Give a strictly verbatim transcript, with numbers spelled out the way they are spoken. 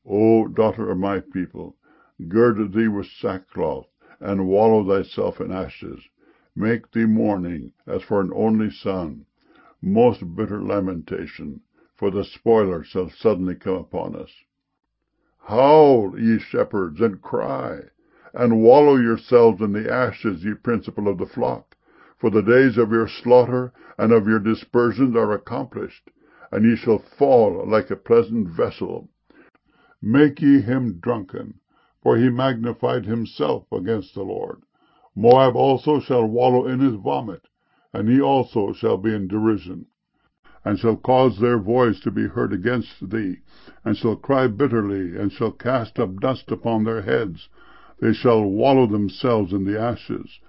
O daughter of my people, gird thee with sackcloth, and wallow thyself in ashes. Make thee mourning as for an only son, most bitter lamentation, for the spoiler shall suddenly come upon us. Howl, ye shepherds, and cry, and wallow yourselves in the ashes, ye principal of the flock, for the days of your slaughter and of your dispersions are accomplished, and ye shall fall like a pleasant vessel. Make ye him drunken, for he magnified himself against the Lord. Moab also shall wallow in his vomit, and he also shall be in derision, and shall cause their voice to be heard against thee, and shall cry bitterly, and shall cast up dust upon their heads. They shall wallow themselves in the ashes,